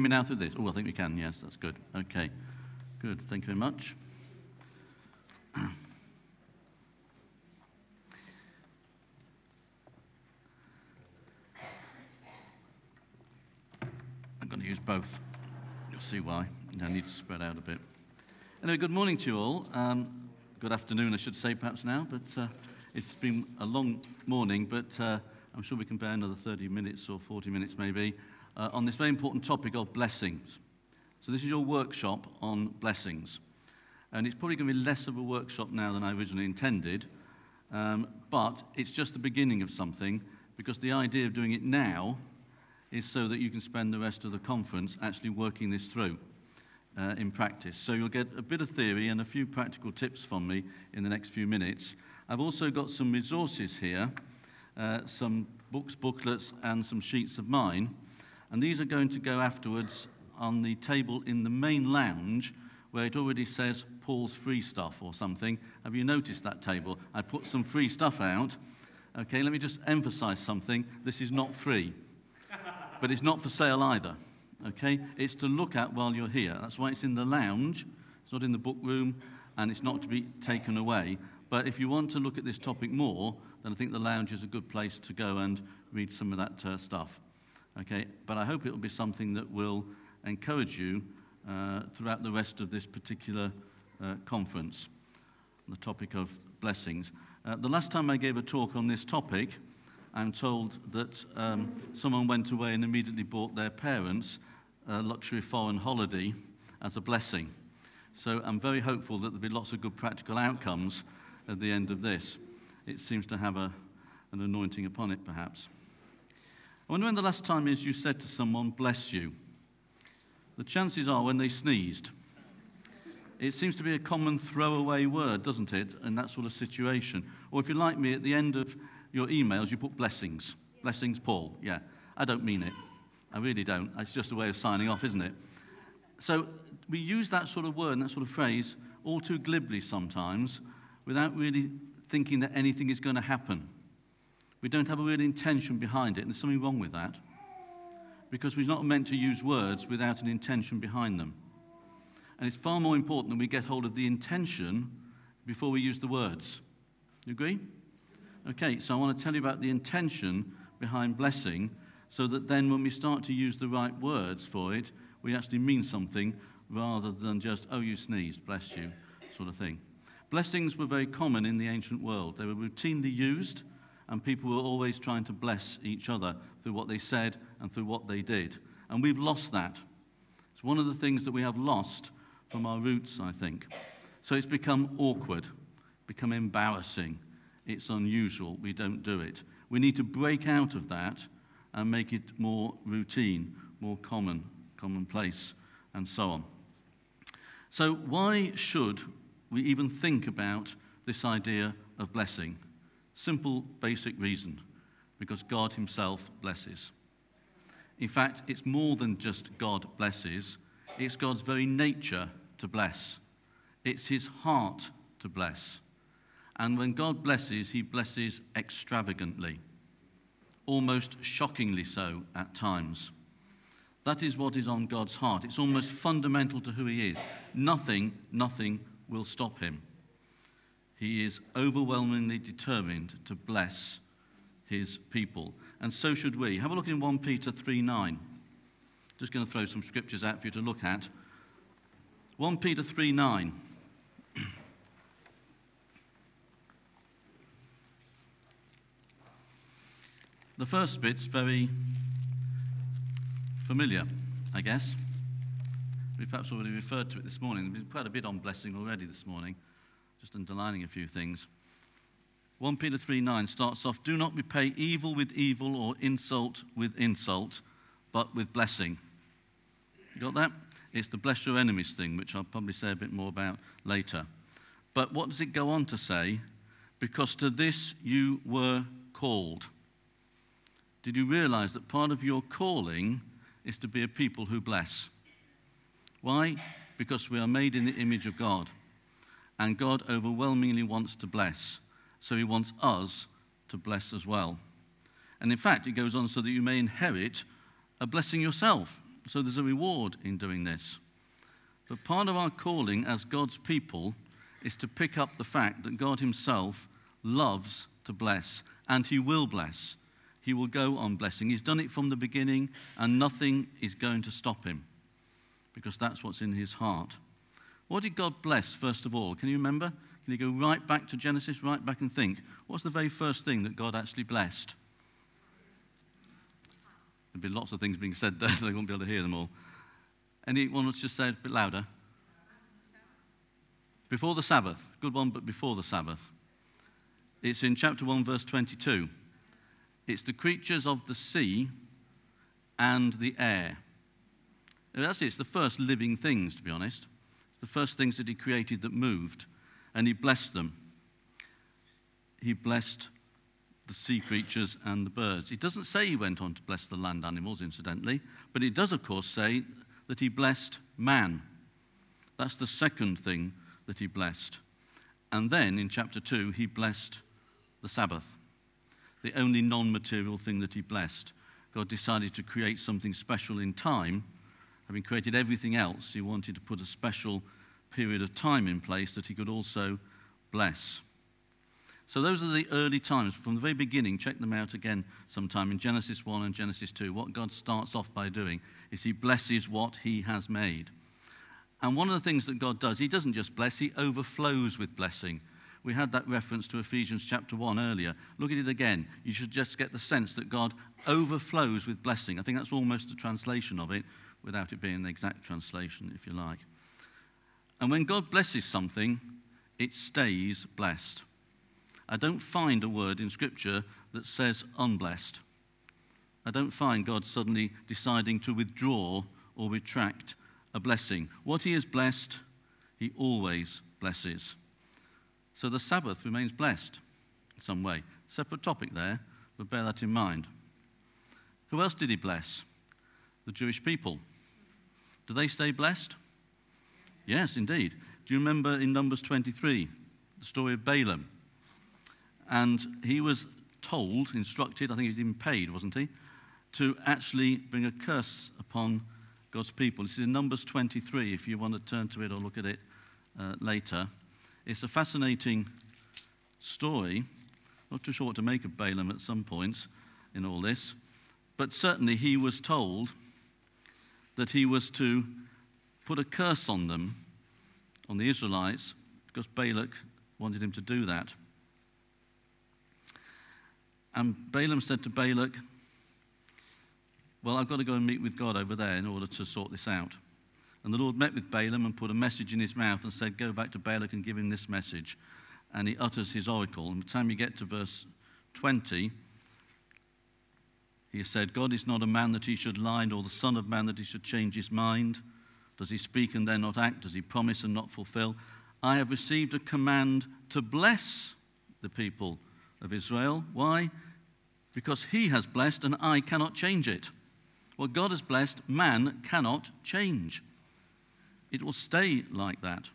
me now through this? Oh, I think we can. Yes, that's good. Okay, good. Thank you very much. I'm going to use both. You'll see why. I need to spread out a bit. Anyway, good morning to you all. Good afternoon, I should say, perhaps now, but it's been a long morning, but I'm sure we can bear another 30 minutes or 40 minutes maybe on this very important topic of blessings. So this is your workshop on blessings. And it's probably going to be less of a workshop now than I originally intended, but it's just the beginning of something, because the idea of doing it now is so that you can spend the rest of the conference actually working this through in practice. So you'll get a bit of theory and a few practical tips from me in the next few minutes. I've also got some resources here, some books, booklets, and some sheets of mine. And these are going to go afterwards on the table in the main lounge, where it already says Paul's free stuff or something. Have you noticed that table? I put some free stuff out. Okay, let me just emphasize something. This is not free, but it's not for sale either. Okay, it's to look at while you're here. That's why it's in the lounge. It's not in the book room, and it's not to be taken away. But if you want to look at this topic more, then I think the lounge is a good place to go and read some of that stuff. Okay, but I hope it will be something that will encourage you throughout the rest of this particular conference, the topic of blessings. The last time I gave a talk on this topic, I'm told that someone went away and immediately bought their parents a luxury foreign holiday as a blessing. So I'm very hopeful that there'll be lots of good practical outcomes at the end of this. It seems to have an anointing upon it, perhaps. I wonder when the last time is you said to someone, bless you. The chances are when they sneezed. It seems to be a common throwaway word, doesn't it, in that sort of situation. Or if you're like me, at the end of your emails, you put blessings. Blessings, Paul. Yeah, I don't mean it. I really don't. It's just a way of signing off, isn't it? So we use that sort of word and that sort of phrase all too glibly sometimes without really thinking that anything is going to happen. We don't have a real intention behind it, and there's something wrong with that, because we're not meant to use words without an intention behind them. And it's far more important that we get hold of the intention before we use the words. You agree? Okay, so I want to tell you about the intention behind blessing, so that then when we start to use the right words for it, we actually mean something rather than just, oh, you sneezed, bless you, sort of thing. Blessings were very common in the ancient world. They were routinely used, and people were always trying to bless each other through what they said and through what they did. And we've lost that. It's one of the things that we have lost from our roots, I think. So it's become awkward, become embarrassing. It's unusual. We don't do it. We need to break out of that and make it more routine, more commonplace, and so on. So why should we even think about this idea of blessing? Simple, basic reason. Because God himself blesses. In fact, it's more than just God blesses. It's God's very nature to bless. It's his heart to bless. And when God blesses, he blesses extravagantly, almost shockingly so at times. That is what is on God's heart. It's almost fundamental to who he is. Nothing will stop him. He is overwhelmingly determined to bless his people. And so should we. Have a look in 1 Peter 3:9. Just going to throw some scriptures out for you to look at. 1 Peter 3:9. The first bit's very familiar, I guess. We've perhaps already referred to it this morning. There's been quite a bit on blessing already this morning, just underlining a few things. 1 Peter 3:9 starts off, do not repay evil with evil or insult with insult, but with blessing. You got that? It's the bless your enemies thing, which I'll probably say a bit more about later. But what does it go on to say? Because to this you were called. Did you realize that part of your calling is to be a people who bless? Why? Because we are made in the image of God. And God overwhelmingly wants to bless. So he wants us to bless as well. And in fact, it goes on so that you may inherit a blessing yourself. So there's a reward in doing this. But part of our calling as God's people is to pick up the fact that God himself loves to bless, and he will bless. He will go on blessing. He's done it from the beginning, and nothing is going to stop him, because that's what's in his heart. What did God bless, first of all? Can you remember? Can you go right back to Genesis, right back and think? What's the very first thing that God actually blessed? There'd be lots of things being said there, so they won't be able to hear them all. Anyone wants to say it a bit louder? Before the Sabbath. Good one, but before the Sabbath. It's in chapter 1, verse 22. It's the creatures of the sea and the air. That's it. It's the first living things, to be honest. It's the first things that he created that moved, and he blessed them. He blessed the sea creatures and the birds. It doesn't say he went on to bless the land animals, incidentally, but it does, of course, say that he blessed man. That's the second thing that he blessed. And then, in chapter 2, he blessed the Sabbath, the only non-material thing that he blessed. God decided to create something special in time. Having created everything else, he wanted to put a special period of time in place that he could also bless. So those are the early times. From the very beginning, check them out again sometime in Genesis 1 and Genesis 2. What God starts off by doing is he blesses what he has made. And one of the things that God does, he doesn't just bless, he overflows with blessing. We had that reference to Ephesians chapter 1 earlier. Look at it again. You should just get the sense that God overflows with blessing. I think that's almost a translation of it, without it being the exact translation, if you like. And when God blesses something, it stays blessed. I don't find a word in Scripture that says unblessed. I don't find God suddenly deciding to withdraw or retract a blessing. What he has blessed, he always blesses. So the Sabbath remains blessed in some way. Separate topic there, but bear that in mind. Who else did he bless? The Jewish people. Do they stay blessed? Yes, indeed. Do you remember in Numbers 23, the story of Balaam? And he was told, instructed, I think he was even paid, wasn't he, to actually bring a curse upon God's people. This is in Numbers 23, if you want to turn to it or look at it later. It's a fascinating story. Not too sure what to make of Balaam at some points in all this. But certainly he was told that he was to put a curse on them, on the Israelites, because Balak wanted him to do that. And Balaam said to Balak, well, I've got to go and meet with God over there in order to sort this out. And the Lord met with Balaam and put a message in his mouth and said, go back to Balak and give him this message. And he utters his oracle. And by the time you get to verse 20, he said, God is not a man that he should lie, nor the son of man that he should change his mind. Does he speak and then not act? Does he promise and not fulfill? I have received a command to bless the people of Israel. Why? Because he has blessed and I cannot change it. What God has blessed, man cannot change. It will stay like that.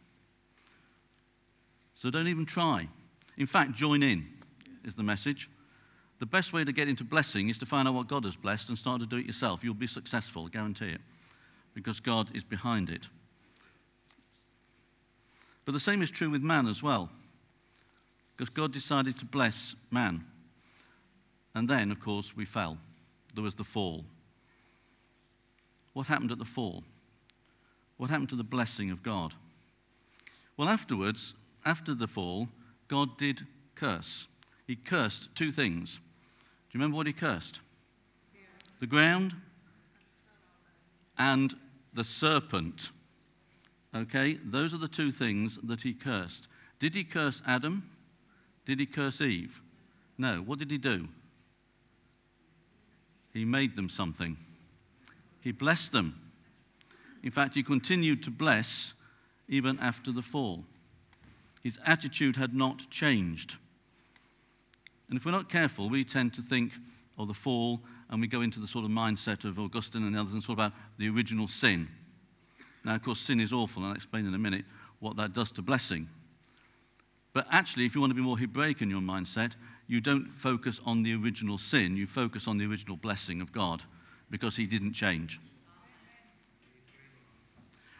So don't even try. In fact, join in is the message. The best way to get into blessing is to find out what God has blessed and start to do it yourself. You'll be successful, guarantee it, because God is behind it. But the same is true with man as well, because God decided to bless man. And then, of course, we fell. There was the fall. What happened at the fall? What happened to the blessing of God? Well, afterwards, after the fall, God did curse. He cursed two things. Do you remember what he cursed? The ground and the serpent. Okay, those are the two things that he cursed. Did he curse Adam? Did he curse Eve? No. What did he do? He made them something. He blessed them. In fact, he continued to bless even after the fall. His attitude had not changed. And if we're not careful, we tend to think of the fall and we go into the sort of mindset of Augustine and the others and sort of about the original sin. Now, of course, sin is awful, and I'll explain in a minute what that does to blessing. But actually, if you want to be more Hebraic in your mindset, you don't focus on the original sin, you focus on the original blessing of God, because he didn't change.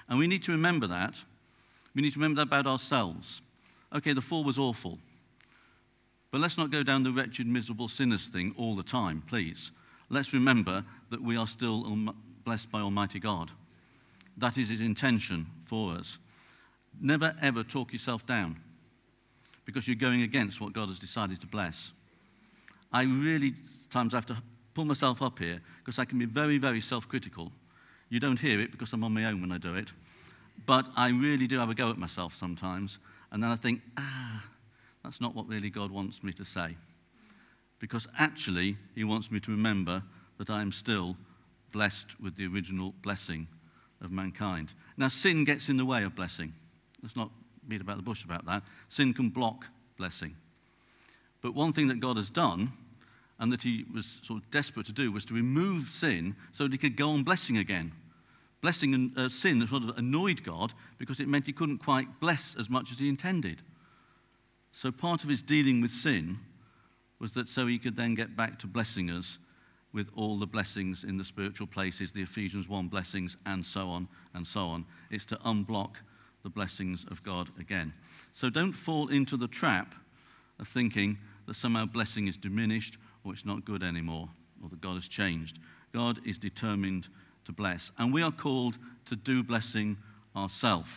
And we need to remember that. We need to remember that about ourselves. Okay, the fall was awful. But let's not go down the wretched, miserable sinners thing all the time, please. Let's remember that we are still blessed by Almighty God. That is his intention for us. Never, ever talk yourself down because you're going against what God has decided to bless. I really, sometimes have to pull myself up here because I can be very, very self-critical. You don't hear it because I'm on my own when I do it. But I really do have a go at myself sometimes. And then I think, that's not what really God wants me to say. Because actually, he wants me to remember that I am still blessed with the original blessing of mankind. Now, sin gets in the way of blessing. Let's not beat about the bush about that. Sin can block blessing. But one thing that God has done, and that he was sort of desperate to do, was to remove sin so that he could go on blessing again. Blessing and sin sort of annoyed God because it meant he couldn't quite bless as much as he intended. So part of his dealing with sin was that so he could then get back to blessing us with all the blessings in the spiritual places, the Ephesians 1 blessings, and so on and so on. It's to unblock the blessings of God again. So don't fall into the trap of thinking that somehow blessing is diminished or it's not good anymore or that God has changed. God is determined to bless. And we are called to do blessing ourselves.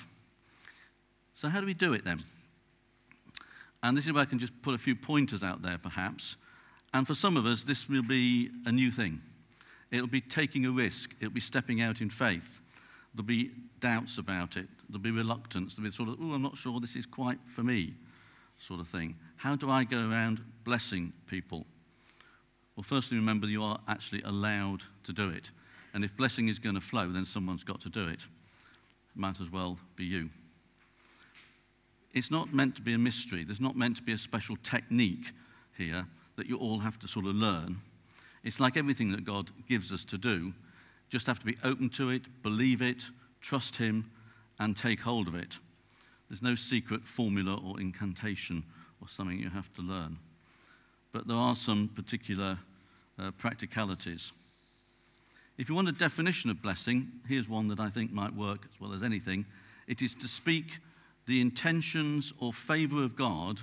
So how do we do it then? And this is where I can just put a few pointers out there perhaps. And for some of us, this will be a new thing. It'll be taking a risk. It'll be stepping out in faith. There'll be doubts about it. There'll be reluctance. There'll be sort of, I'm not sure this is quite for me sort of thing. How do I go around blessing people? Well, firstly, remember you are actually allowed to do it. And if blessing is going to flow, then someone's got to do it. It might as well be you. It's not meant to be a mystery. There's not meant to be a special technique here that you all have to sort of learn. It's like everything that God gives us to do. Just have to be open to it, believe it, trust him, and take hold of it. There's no secret formula or incantation or something you have to learn. But there are some particular practicalities. If you want a definition of blessing, here's one that I think might work as well as anything. It is to speak the intentions or favor of God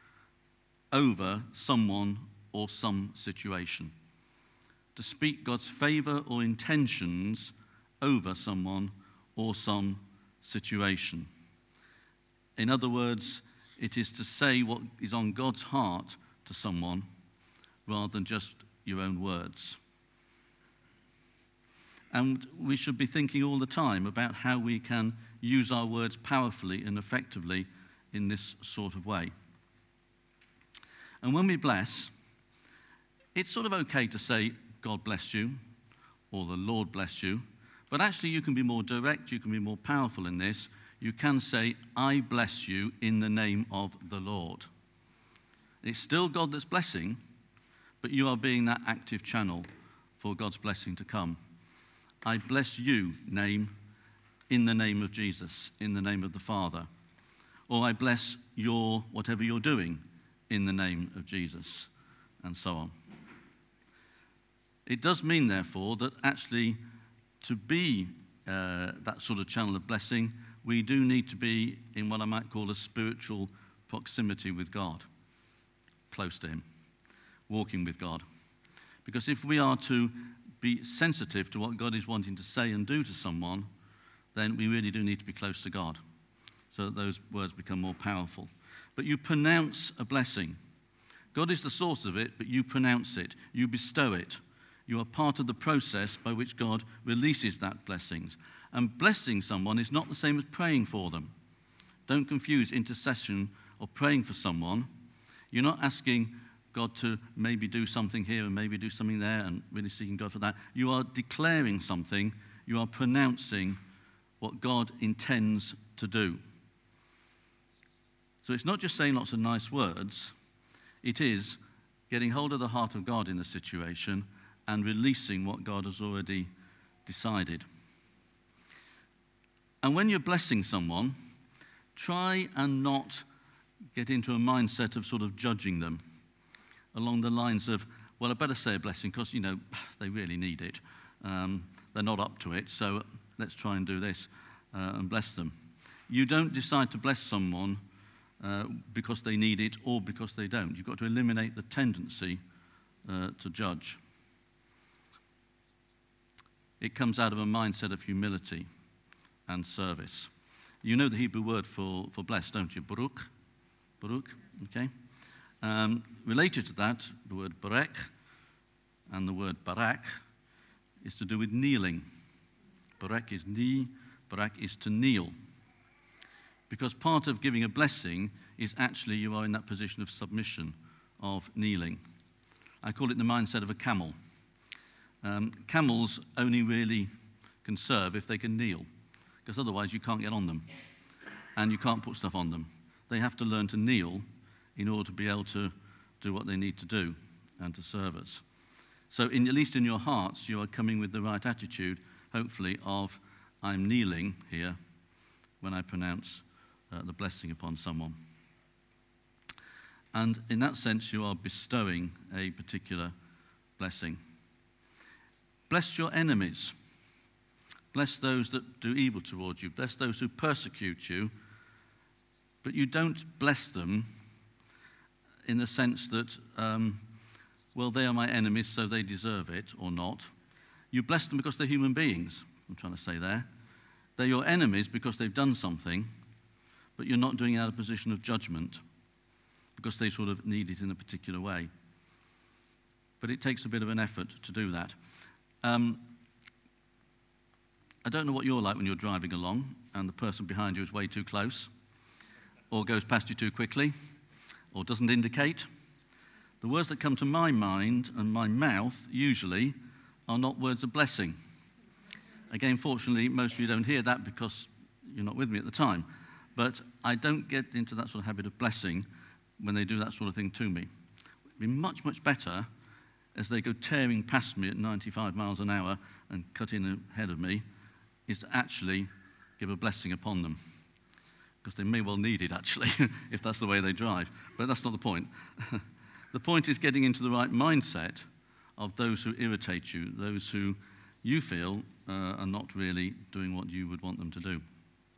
over someone or some situation. To speak God's favor or intentions over someone or some situation. In other words, it is to say what is on God's heart to someone rather than just your own words. And we should be thinking all the time about how we can use our words powerfully and effectively in this sort of way. And when we bless, it's sort of okay to say, God bless you, or the Lord bless you. But actually you can be more direct, you can be more powerful in this. You can say, I bless you in the name of the Lord. It's still God that's blessing, but you are being that active channel for God's blessing to come. I bless you, name, in the name of Jesus, in the name of the Father. Or I bless your, whatever you're doing, in the name of Jesus, and so on. It does mean, therefore, that actually to be that sort of channel of blessing, we do need to be in what I might call a spiritual proximity with God, close to him, walking with God. Because if we are to be sensitive to what God is wanting to say and do to someone, then we really do need to be close to God so that those words become more powerful. But you pronounce a blessing. God is the source of it, but you pronounce it. You bestow it. You are part of the process by which God releases that blessings. And blessing someone is not the same as praying for them. Don't confuse intercession or praying for someone. You're not asking God to maybe do something here and maybe do something there and really seeking God for that. You are declaring something. You are pronouncing what God intends to do. So it's not just saying lots of nice words. It is getting hold of the heart of God in a situation and releasing what God has already decided. And when you're blessing someone, try and not get into a mindset of sort of judging them along the lines of, well, I better say a blessing because, they really need it. They're not up to it, so let's try and do this. and bless them. You don't decide to bless someone because they need it or because they don't. You've got to eliminate the tendency to judge. It comes out of a mindset of humility and service. You know the Hebrew word for blessed, don't you? Baruch. Baruch, okay? Related to that, the word barek and the word barak is to do with kneeling. Barek is knee, barak is to kneel. Because part of giving a blessing is actually you are in that position of submission, of kneeling. I call it the mindset of a camel. Camels only really can serve if they can kneel, because otherwise you can't get on them and you can't put stuff on them. They have to learn to kneel in order to be able to do what they need to do and to serve us. So at least in your hearts, you are coming with the right attitude, hopefully, of I'm kneeling here when I pronounce the blessing upon someone. And in that sense, you are bestowing a particular blessing. Bless your enemies. Bless those that do evil towards you. Bless those who persecute you. But you don't bless them in the sense that, well, they are my enemies, so they deserve it, or not. You bless them because they're human beings, I'm trying to say there. They're your enemies because they've done something, but you're not doing it out of a position of judgment because they sort of need it in a particular way. But it takes a bit of an effort to do that. I don't know what you're like when you're driving along and the person behind you is way too close or goes past you too quickly or doesn't indicate. The words that come to my mind and my mouth usually are not words of blessing. Again, fortunately, most of you don't hear that because you're not with me at the time. But I don't get into that sort of habit of blessing when they do that sort of thing to me. It'd be much, much better as they go tearing past me at 95 miles an hour and cut in ahead of me, is to actually give a blessing upon them. Because they may well need it, actually, if that's the way they drive. But that's not the point. The point is getting into the right mindset of those who irritate you, those who you feel are not really doing what you would want them to do.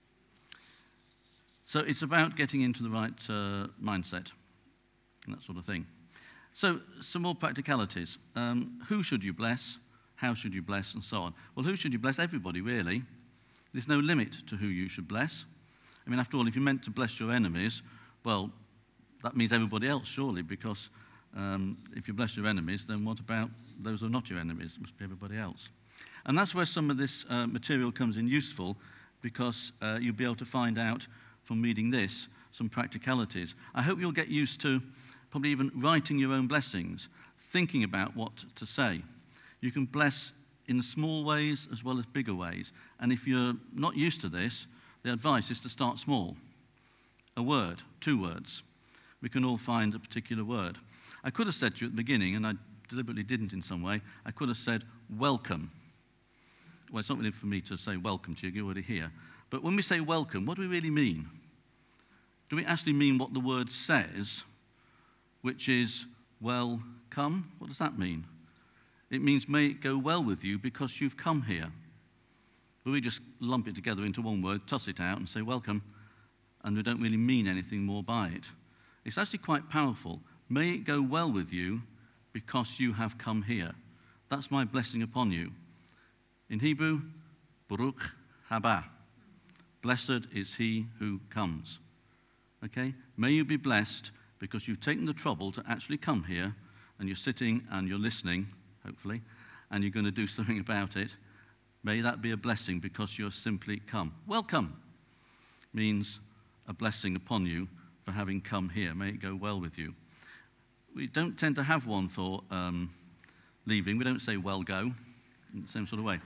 So it's about getting into the right mindset and that sort of thing. So some more practicalities. Who should you bless? How should you bless? And so on. Well, who should you bless? Everybody, really. There's no limit to who you should bless. I mean, after all, if you're meant to bless your enemies, well, that means everybody else, surely, because if you bless your enemies, then what about those who are not your enemies? It must be everybody else. And that's where some of this material comes in useful, because you'll be able to find out from reading this some practicalities. I hope you'll get used to probably even writing your own blessings, thinking about what to say. You can bless in small ways as well as bigger ways. And if you're not used to this, the advice is to start small. A word, 2 words. We can all find a particular word. I could have said to you at the beginning, and I deliberately didn't in some way, I could have said, welcome. Well, it's not really for me to say welcome to you, you're already here. But when we say welcome, what do we really mean? Do we actually mean what the word says, which is, well, come? What does that mean? It means, may it go well with you because you've come here. But we just lump it together into one word, toss it out and say, welcome, and we don't really mean anything more by it. It's actually quite powerful. May it go well with you because you have come here. That's my blessing upon you. In Hebrew, Baruch haba. Blessed is he who comes. Okay? May you be blessed because you've taken the trouble to actually come here, and you're sitting and you're listening, hopefully, and you're going to do something about it. May that be a blessing because you're simply come. Welcome means a blessing upon you for having come here. May it go well with you. We don't tend to have one for leaving. We don't say, well, go, in the same sort of way.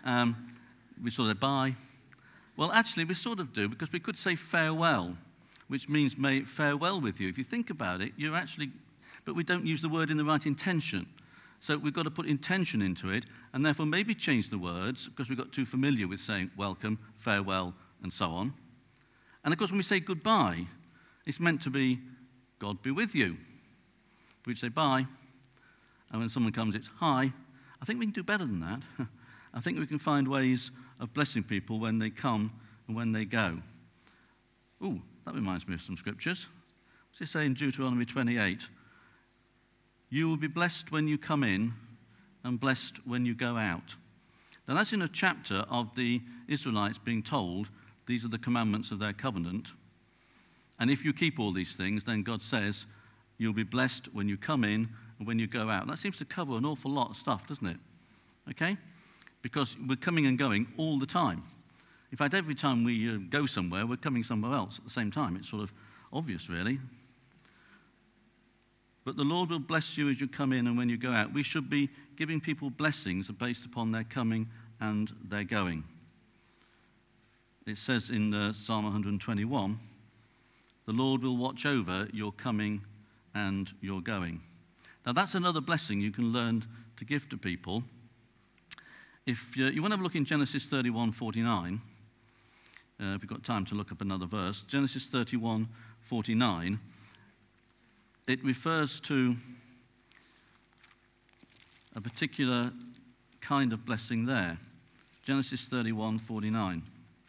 We sort of bye. Well, actually, we sort of do, because we could say farewell, which means may it fare well with you. If you think about it, you're actually, but we don't use the word in the right intention. So we've got to put intention into it, and therefore maybe change the words, because we got too familiar with saying welcome, farewell, and so on. And of course, when we say goodbye, it's meant to be God be with you. We'd say bye, and when someone comes, it's hi. I think we can do better than that. I think we can find ways of blessing people when they come and when they go. Ooh, that reminds me of some scriptures. What's it say in Deuteronomy 28? You will be blessed when you come in and blessed when you go out. Now that's in a chapter of the Israelites being told these are the commandments of their covenant. And if you keep all these things, then God says you'll be blessed when you come in and when you go out. That seems to cover an awful lot of stuff, doesn't it? Okay? Because we're coming and going all the time. In fact, every time we go somewhere, we're coming somewhere else at the same time. It's sort of obvious, really. But the Lord will bless you as you come in and when you go out. We should be giving people blessings based upon their coming and their going. It says in Psalm 121, the Lord will watch over your coming and your going. Now that's another blessing you can learn to give to people. If you want to have a look in Genesis 31:49, if you've got time to look up another verse, Genesis 31:49, it refers to a particular kind of blessing there. Genesis 31:49.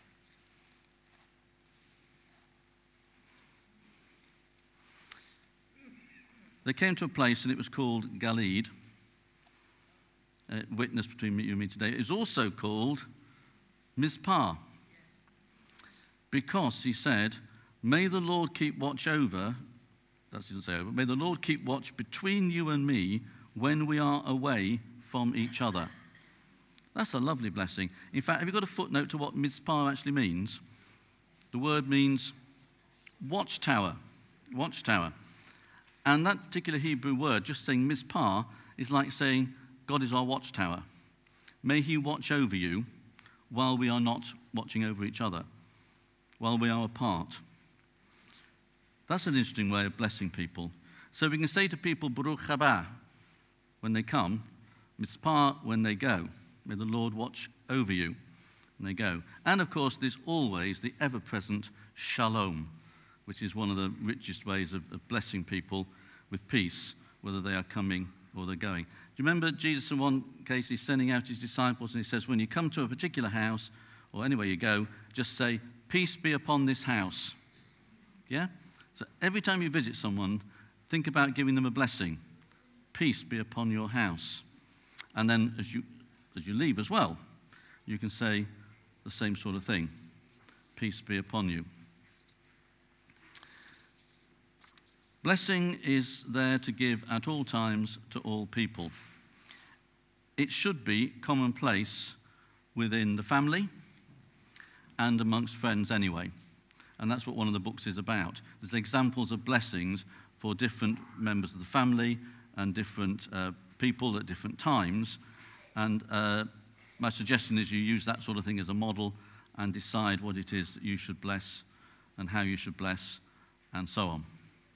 They came to a place and it was called Galeed. Witness between you and me today. It is also called Mizpah. Because he said, may the Lord keep watch over, that doesn't say over, may the Lord keep watch between you and me when we are away from each other. That's a lovely blessing. In fact, have you got a footnote to what Mizpah actually means? The word means watchtower. Watchtower. And that particular Hebrew word, just saying Mizpah, is like saying, God is our watchtower. May he watch over you while we are not watching over each other, while we are apart. That's an interesting way of blessing people. So we can say to people, Baruch haba, when they come, Mizpah, when they go. May the Lord watch over you when they go. And of course, there's always the ever-present shalom, which is one of the richest ways of blessing people with peace, whether they are coming or they're going. Do you remember Jesus in one case, he's sending out his disciples and he says, when you come to a particular house or anywhere you go, just say, peace be upon this house. Yeah? So every time you visit someone, think about giving them a blessing. Peace be upon your house. And then as you leave as well, you can say the same sort of thing. Peace be upon you. Blessing is there to give at all times to all people. It should be commonplace within the family and amongst friends anyway. And that's what one of the books is about. There's examples of blessings for different members of the family and different people at different times. And my suggestion is you use that sort of thing as a model and decide what it is that you should bless and how you should bless and so on.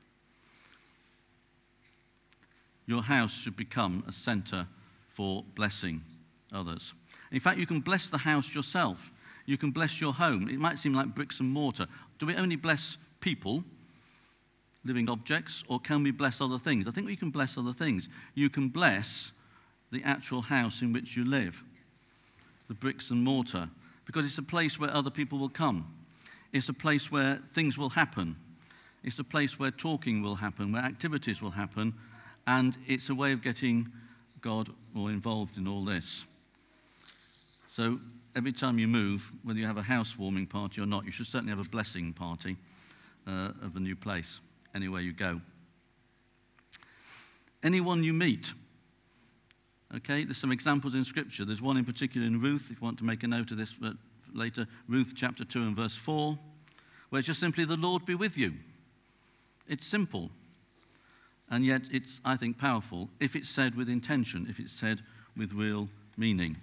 Your house should become a center for blessing others. In fact, you can bless the house yourself. You can bless your home. It might seem like bricks and mortar. Do we only bless people, living objects, or can we bless other things? I think we can bless other things. You can bless the actual house in which you live, the bricks and mortar, because it's a place where other people will come. It's a place where things will happen. It's a place where talking will happen, where activities will happen, and it's a way of getting God more involved in all this. So every time you move, whether you have a housewarming party or not, you should certainly have a blessing party of a new place, anywhere you go. Anyone you meet. Okay, there's some examples in Scripture. There's one in particular in Ruth, if you want to make a note of this later. Ruth chapter 2 and verse 4, where it's just simply, the Lord be with you. It's simple. And yet it's, I think, powerful if it's said with intention, if it's said with real meaning.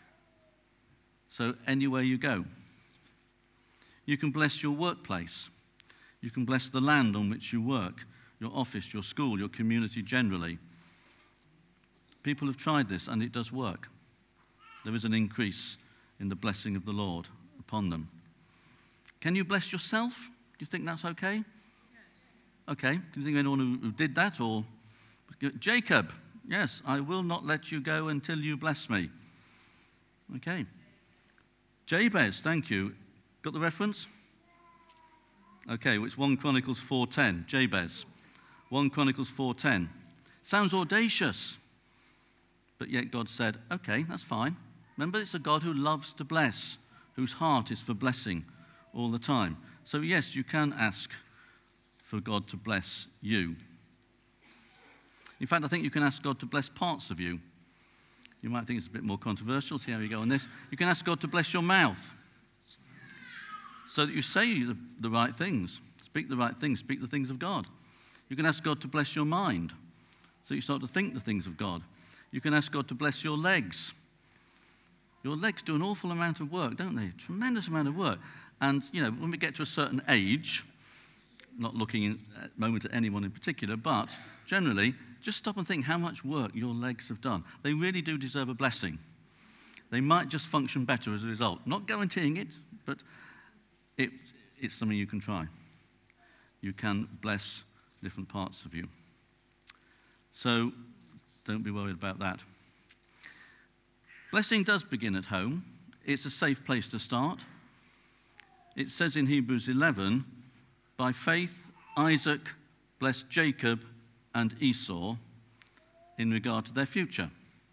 So anywhere you go. You can bless your workplace. You can bless the land on which you work, your office, your school, your community generally. People have tried this and it does work. There is an increase in the blessing of the Lord upon them. Can you bless yourself? Do you think that's okay? Okay, can you think of anyone who did that? Or Jacob, yes, I will not let you go until you bless me. Okay. Jabez, thank you. Got the reference? Okay, it's 1 Chronicles 4:10, Jabez. 1 Chronicles 4:10. Sounds audacious, but yet God said, okay, that's fine. Remember, it's a God who loves to bless, whose heart is for blessing all the time. So yes, you can ask for God to bless you. In fact, I think you can ask God to bless parts of you. You might think it's a bit more controversial. See how you go on this. You can ask God to bless your mouth so that you say the right things, speak the right things, speak the things of God. You can ask God to bless your mind so you start to think the things of God. You can ask God to bless your legs. Your legs do an awful amount of work, don't they? Tremendous amount of work. And, when we get to a certain age, not looking at the moment at anyone in particular, but generally, just stop and think how much work your legs have done. They really do deserve a blessing. They might just function better as a result. Not guaranteeing it, but it's something you can try. You can bless different parts of you. So don't be worried about that. Blessing does begin at home. It's a safe place to start. It says in Hebrews 11, by faith Isaac blessed Jacob and Esau in regard to their future.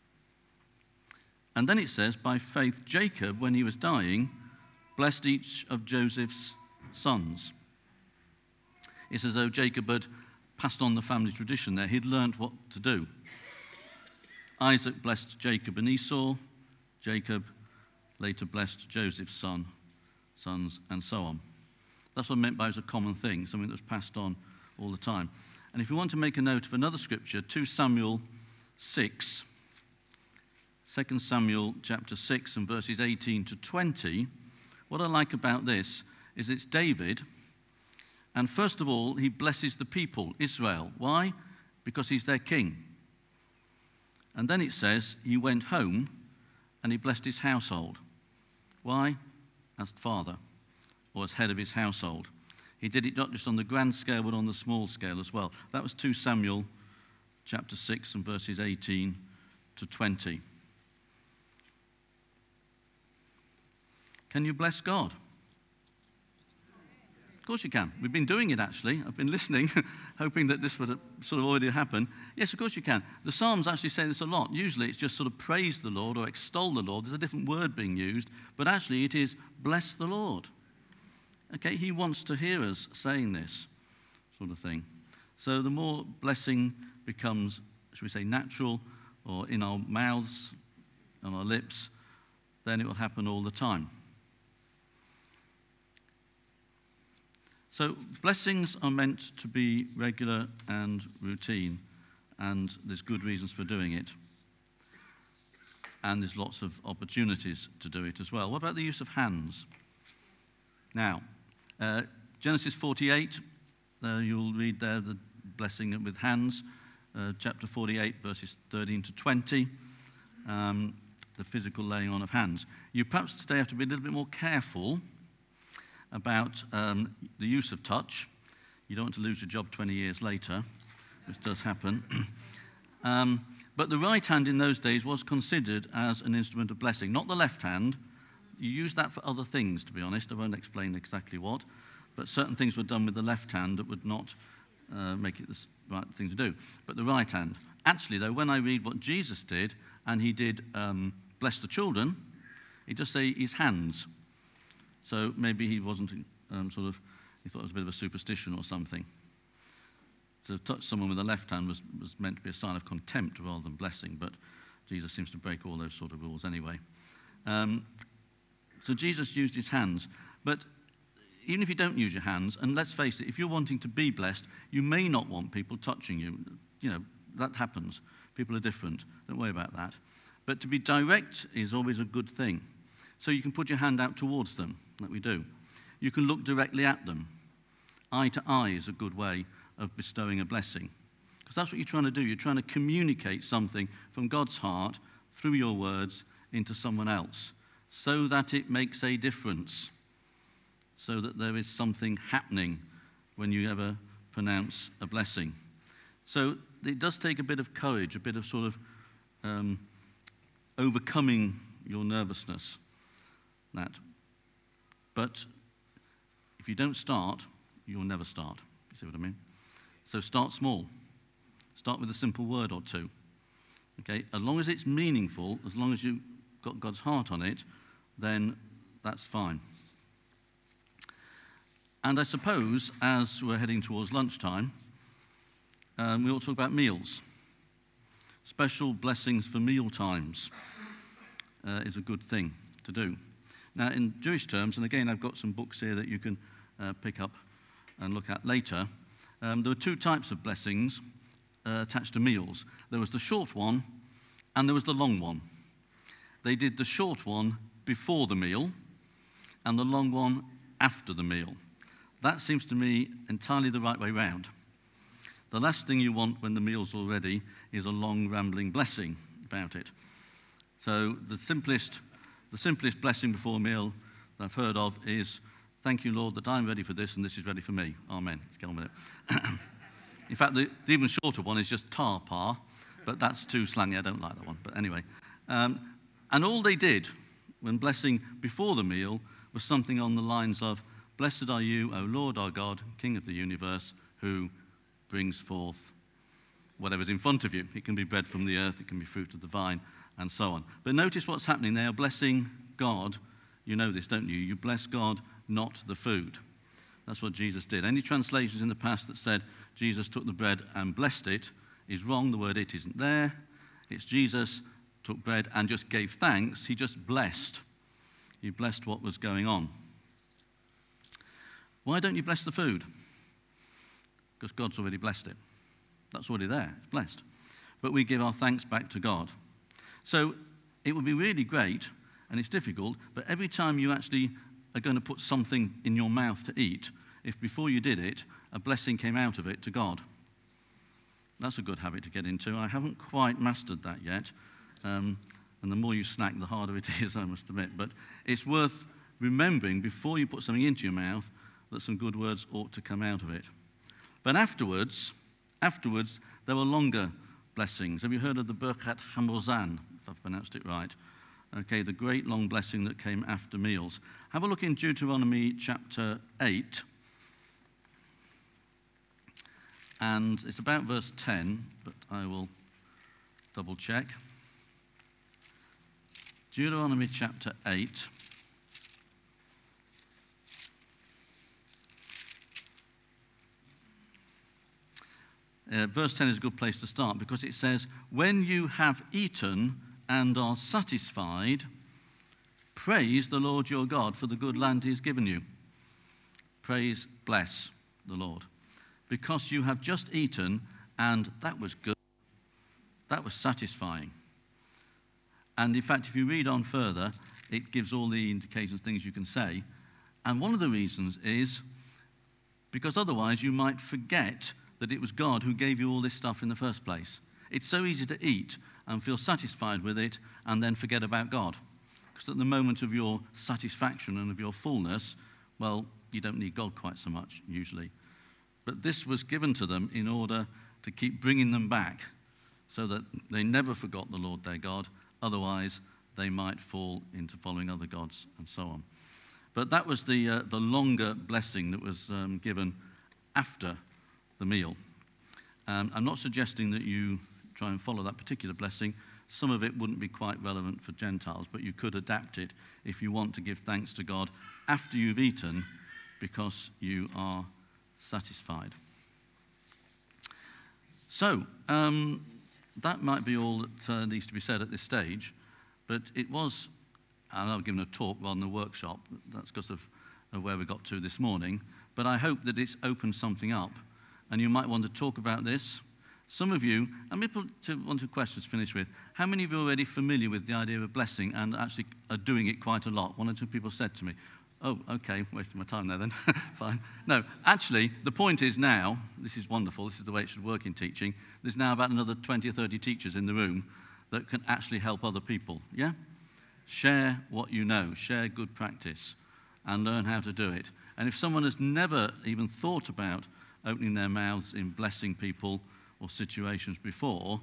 And then it says, by faith Jacob, when he was dying, blessed each of Joseph's sons. It's as though Jacob had passed on the family tradition there. He'd learned what to do. Isaac blessed Jacob and Esau. Jacob later blessed Joseph's sons, and so on. That's what I meant by it was a common thing, something that was passed on all the time. And if you want to make a note of another scripture, 2 Samuel 6, 2 Samuel chapter 6 and verses 18 to 20, what I like about this is it's David, and first of all, he blesses the people, Israel. Why? Because he's their king. And then it says he went home and he blessed his household. Why? As father, or as head of his household. He did it not just on the grand scale, but on the small scale as well. That was 2 Samuel chapter 6 and verses 18 to 20. Can you bless God? Of course you can. We've been doing it, actually. I've been listening, hoping that this would sort of already happen. Yes, of course you can. The Psalms actually say this a lot. Usually it's just sort of praise the Lord or extol the Lord. There's a different word being used, but actually it is bless the Lord. Okay, he wants to hear us saying this sort of thing. So the more blessing becomes, should we say, natural or in our mouths, on our lips, then it will happen all the time. So blessings are meant to be regular and routine, and there's good reasons for doing it. And there's lots of opportunities to do it as well. What about the use of hands? Now, Genesis 48, you'll read there the blessing with hands. Chapter 48, verses 13 to 20, the physical laying on of hands. You perhaps today have to be a little bit more careful about the use of touch. You don't want to lose your job 20 years later, which does happen. But the right hand in those days was considered as an instrument of blessing, not the left hand. You use that for other things, to be honest. I won't explain exactly what, but certain things were done with the left hand that would not make it the right thing to do. But the right hand. Actually, though, when I read what Jesus did, and he did bless the children, he does say his hands. So maybe he wasn't he thought it was a bit of a superstition or something. To touch someone with the left hand was meant to be a sign of contempt rather than blessing, but Jesus seems to break all those sort of rules anyway. So Jesus used his hands. But even if you don't use your hands, and let's face it, if you're wanting to be blessed, you may not want people touching you. You know, that happens. People are different. Don't worry about that. But to be direct is always a good thing. So you can put your hand out towards them, like we do. You can look directly at them. Eye to eye is a good way of bestowing a blessing. Because that's what you're trying to do. You're trying to communicate something from God's heart through your words into someone else, so that it makes a difference, so that there is something happening when you ever pronounce a blessing. So it does take a bit of courage, a bit of sort of overcoming your nervousness. But if you don't start, you'll never start. You see what I mean? So start small. Start with a simple word or two. Okay? As long as it's meaningful, as long as you've got God's heart on it, then that's fine. And I suppose, as we're heading towards lunchtime, we ought to talk about meals. Special blessings for meal times is a good thing to do. Now, in Jewish terms, and again, I've got some books here that you can pick up and look at later, there were two types of blessings attached to meals. There was the short one, and there was the long one. They did the short one before the meal, and the long one after the meal. That seems to me entirely the right way round. The last thing you want when the meal's all ready is a long, rambling blessing about it. So the simplest blessing before a meal that I've heard of is, thank you, Lord, that I'm ready for this and this is ready for me. Amen. Let's get on with it. In fact, the even shorter one is just tar par, but that's too slangy. I don't like that one. But anyway. And all they did when blessing before the meal was something on the lines of, blessed are you, O Lord our God, King of the universe, who brings forth whatever's in front of you. It can be bread from the earth, it can be fruit of the vine, and so on. But notice what's happening. They are blessing God. You know this, don't you? You bless God, not the food. That's what Jesus did. Any translations in the past that said Jesus took the bread and blessed it is wrong. The word it isn't there. It's Jesus took bread and just gave thanks. He just blessed. He blessed what was going on. Why don't you bless the food? Because God's already blessed it. That's already there. It's blessed. But we give our thanks back to God. So it would be really great, and it's difficult, but every time you actually are going to put something in your mouth to eat, if before you did it, a blessing came out of it to God. That's a good habit to get into. I haven't quite mastered that yet. And the more you snack, the harder it is, I must admit. But it's worth remembering before you put something into your mouth that some good words ought to come out of it. But afterwards, there were longer blessings. Have you heard of the Birkat Hamazon, if I've pronounced it right? Okay, the great long blessing that came after meals. Have a look in Deuteronomy chapter 8. And it's about verse 10, but I will double check. Deuteronomy chapter 8. Verse 10 is a good place to start because it says, when you have eaten and are satisfied, praise the Lord your God for the good land he has given you. Praise, bless the Lord. Because you have just eaten and that was good. That was satisfying. And in fact, if you read on further, it gives all the indications, things you can say. And one of the reasons is because otherwise you might forget that it was God who gave you all this stuff in the first place. It's so easy to eat and feel satisfied with it and then forget about God. Because at the moment of your satisfaction and of your fullness, well, you don't need God quite so much, usually. But this was given to them in order to keep bringing them back so that they never forgot the Lord their God. Otherwise, they might fall into following other gods and so on. But that was the longer blessing that was given after the meal. I'm not suggesting that you try and follow that particular blessing. Some of it wouldn't be quite relevant for Gentiles, but you could adapt it if you want to give thanks to God after you've eaten because you are satisfied. So, that might be all that needs to be said at this stage, but it was, and I've given a talk rather than a workshop, that's because of where we got to this morning, but I hope that it's opened something up. And you might want to talk about this. Some of you, and maybe one or two questions to finish with. How many of you are already familiar with the idea of blessing and actually are doing it quite a lot? One or two people said to me, oh, okay, wasting my time there then. Fine. No, actually, the point is now, this is wonderful, this is the way it should work in teaching, there's now about another 20 or 30 teachers in the room that can actually help other people, yeah? Share what you know, share good practice, and learn how to do it. And if someone has never even thought about opening their mouths in blessing people or situations before,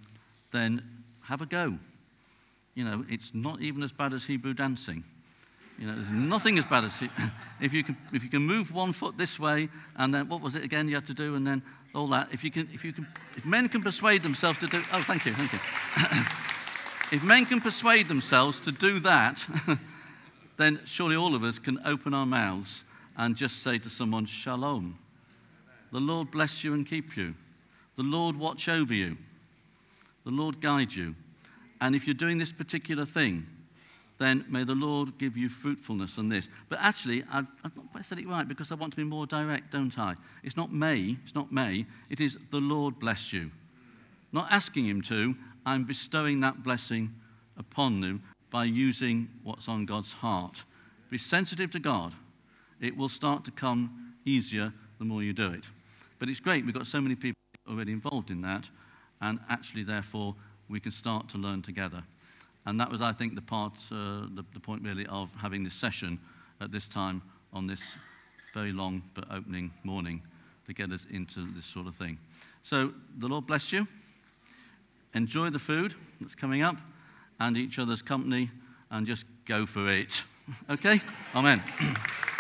then have a go. You know, it's not even as bad as Hebrew dancing. You know, there's nothing as bad as if you can move one foot this way, and then what was it again you had to do, and then all that. If men can persuade themselves to do, oh, thank you. If men can persuade themselves to do that, then surely all of us can open our mouths and just say to someone, Shalom. The Lord bless you and keep you. The Lord watch over you. The Lord guide you. And if you're doing this particular thing, then may the Lord give you fruitfulness on this. But actually, I've not quite said it right because I want to be more direct, don't I? It's not may, it is the Lord bless you. Not asking him to, I'm bestowing that blessing upon you by using what's on God's heart. Be sensitive to God. It will start to come easier the more you do it. But it's great, we've got so many people already involved in that, and actually, therefore, we can start to learn together. And that was, I think, the point really of having this session at this time on this very long but opening morning to get us into this sort of thing. So the Lord bless you. Enjoy the food that's coming up and each other's company and just go for it. Okay? Amen.